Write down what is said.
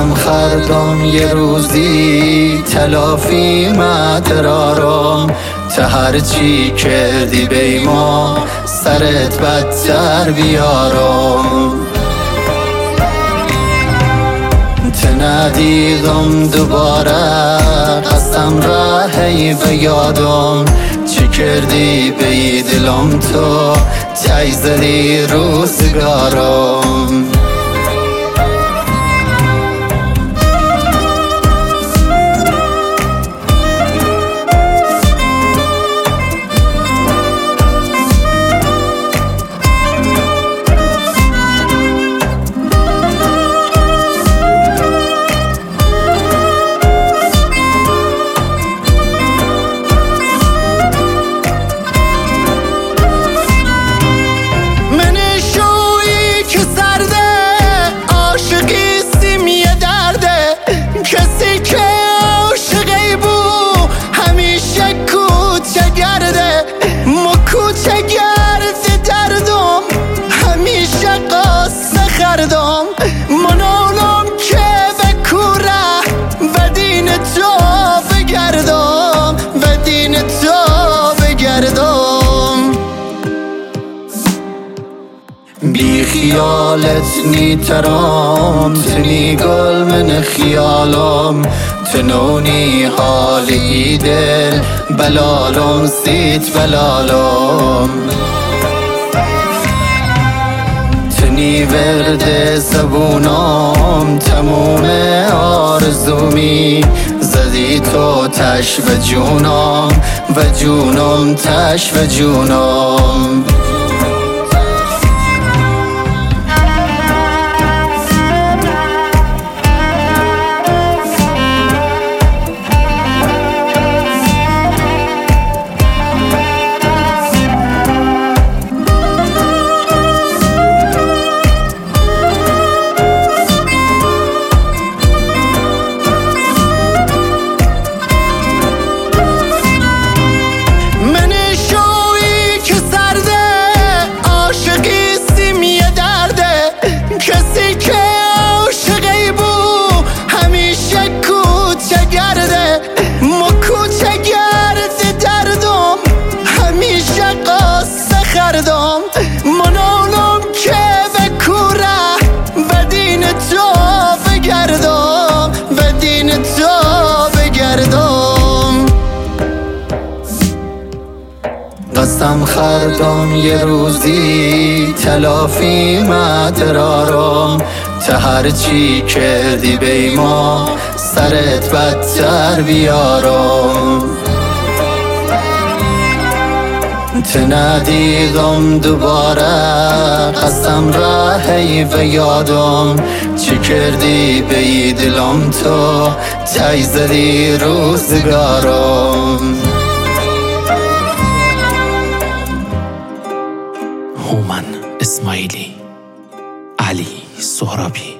قسم خردم یه روزی تلافی مدرارم، تا هرچی کردی بیما سرت بدتر بیارم. ندیدم دوباره قسم را هی بیادم، چی کردی بی دلم تو تی زدی روزگارم. منالم که به کوره و دین تو بگردم، و دین تو بگردم. بی خیالت نیترام تنی گل من خیالم، تنونی حالی دل بلالم سیت بلالم. تنی ورد زبونم تموم آرزومی، زدی تو تش و جونم و جونم تش و جونم. کسی که عاشقی بود همیشه کوچه گرده، ما کوچه گرد دردم همیشه قصه خردم. منالم که به کوره و دین تو بگردم، و دین تو بگردم. قسم خردم یه روزی تلافی مدرارم، تا هرچی کردی بیما سرت بدتر بیارم. ندیدم دوباره قسم را هی بیادم، چی کردی بی دلم تو تی زدی روزگارم. هومن اسماعیلی، علی سهرابی.